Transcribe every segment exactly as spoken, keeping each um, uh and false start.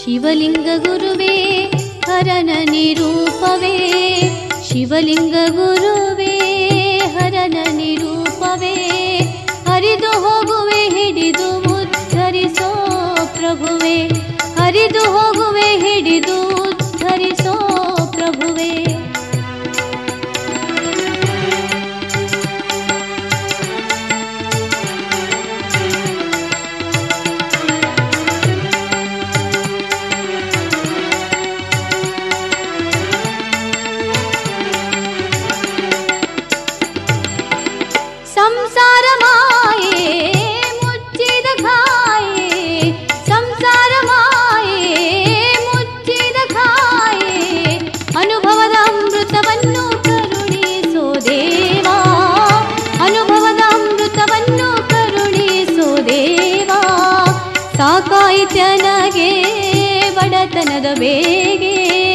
ಶಿವಲಿಂಗ ಗುರುವೇ ಹರನ ನಿರೂಪವೇ, ಶಿವಲಿಂಗ ಗುರುವೇ ಹರನ ನಿರೂಪವೇ, ಹರಿದು ಹೋಗುವೆ ಹಿಡಿದು ಉದ್ಧರಿಸೋ ಪ್ರಭುವೇ, ಹರಿದು ಹೋಗುವೆ ಹಿಡಿದು ಉದ್ಧರಿಸೋ ಪ್ರಭುವೇ. ಸಂಸಾರ ಮಾಯೆ ಮುಚ್ಚಿದ ಖಾಯೆ, ಸಂಸಾರ ಮಾಯೆ ಮುಚ್ಚಿದ ಖಾಯೆ, ಅನುಭವದ ಅಮೃತವನ್ನು ಕರುಣಿಸೋ ದೇವಾ, ಅನುಭವದ ಅಮೃತವನ್ನು ಕರುಣಿಸೋ ದೇವಾ. ಸಾಕಾಯಿತನಗೆ ಬಡತನದ ಬೇಗೆ,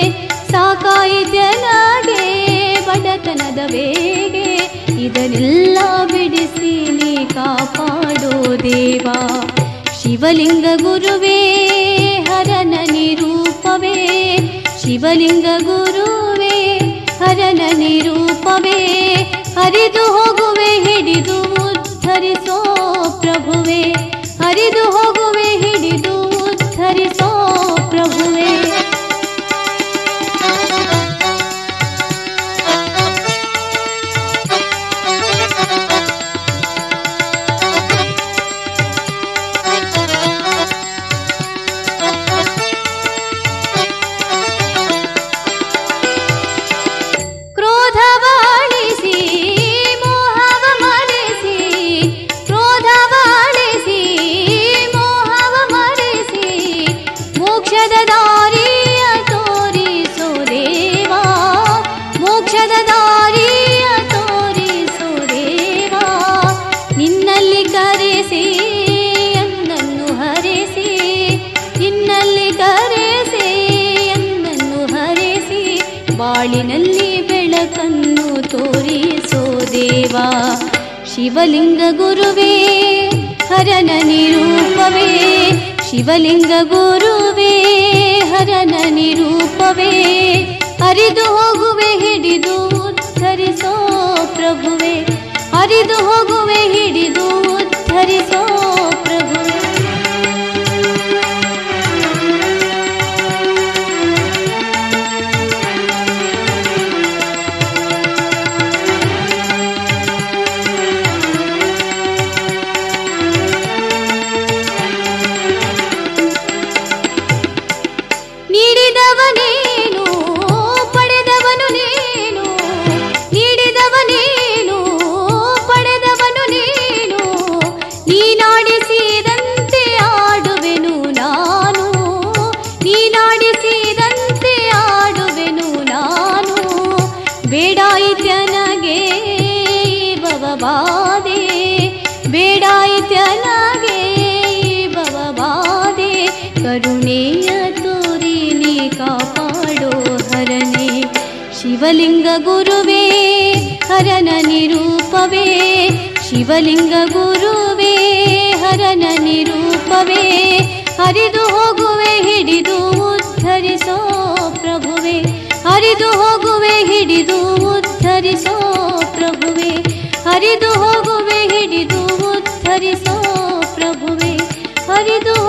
ಸಾಕಾಯಿತನಗೆ ಬಡತನದ ಬೇಗೆ, ಇದನ್ನೆಲ್ಲ ಬಿಡಿಸಿ ನೀ ಕಾಪಾಡೋ ದೇವಾ. ಶಿವಲಿಂಗ ಗುರುವೇ ಹರನ ನಿರೂಪವೇ, ಶಿವಲಿಂಗ ಗುರುವೇ ಹರನ ನಿರೂಪವೇ, ಹರಿದು ಹೋಗುವೆ ಹಿಡಿದು ಉದ್ಧರಿಸೋ ಪ್ರಭುವೇ, ಹರಿದು ಹೋಗುವೆ ಹಿಡಿದು ಉದ್ಧರಿಸೋ ಪ್ರಭುವೇ. ಬಾಳಿನಲ್ಲಿ ಬೆಳಕನ್ನು ತೋರಿಸೋ ದೇವಾ. ಶಿವಲಿಂಗ ಗುರುವೇ ಹರನ ನಿರೂಪವೇ, ಶಿವಲಿಂಗ ಗುರುವೇ ಹರನ ನಿರೂಪವೇ, ಹರಿದು ಹೋಗುವೆ ಹಿಡಿದು ಉದ್ಧರಿಸೋ ಪ್ರಭುವೇ, ಹರಿದು ಹೋಗುವೆ ಹಿಡಿದು ಉದ್ಧರಿಸೋ ಪ್ರಭುವೇ. ನೀಡಿದವನೇನು ಪಡೆದವನು ನೀನು, ನೀಡಿದವನೇನು ಪಡೆದವನು ನೀನು, ನೀನಾಡಿಸಿದಂತೆ ಆಡುವೆನು ನಾನು, ನೀನಾಡಿಸಿದಂತೆ ಆಡುವೆನು ನಾನು. ಬೇಡಾಯಿತ್ಯನಗೆ ಭವಬಾಧೆ, ಬೇಡಾಯಿತ್ಯನಗೆ ಭವಬಾಧೆ, ಕರುಣೆಯ ತೋರಿ ನೀ ಕಾಪಾಡೋ ಹರನೇ. ಶಿವಲಿಂಗ ಗುರುವೇ ಹರನ ನಿರೂಪವೇ, ಶಿವಲಿಂಗ ಗುರುವೇ ಹರನ ನಿರೂಪವೇ, ಹರಿದು ಹೋಗುವೆ ಹಿಡಿದು ಉದ್ಧರಿಸೋ ಪ್ರಭುವೇ, ಹರಿದು ಹೋಗುವೆ ಹಿಡಿದು ಉದ್ಧರಿಸೋ ಪ್ರಭುವೇ, ಹರಿದು ಹೋಗುವೆ ಹಿಡಿದು ಉದ್ಧರಿಸೋ ಪ್ರಭುವೇ, ಹರಿದು